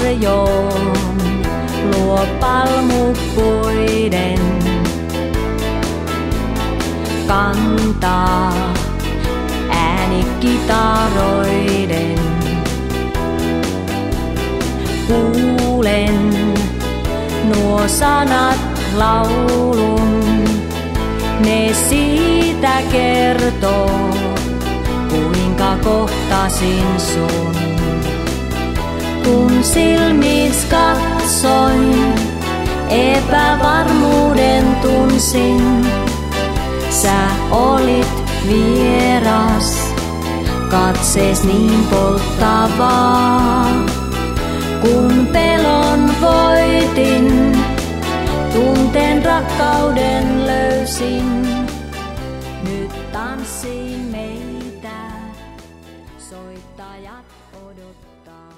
varjoon luo palmupuiden. Kantaa ääni kitaroiden. Kuulen nuo sanat laulun, ne siitä kertoo, kuinka kohtasin sun. Kun silmis katsoin, epävarmuuden tunsin. Sä olit vieras, katsees niin polttavaa. Kun pelon voitin, tunteen rakkauden löysin. Nyt tanssiin meitä, soittajat odottaa.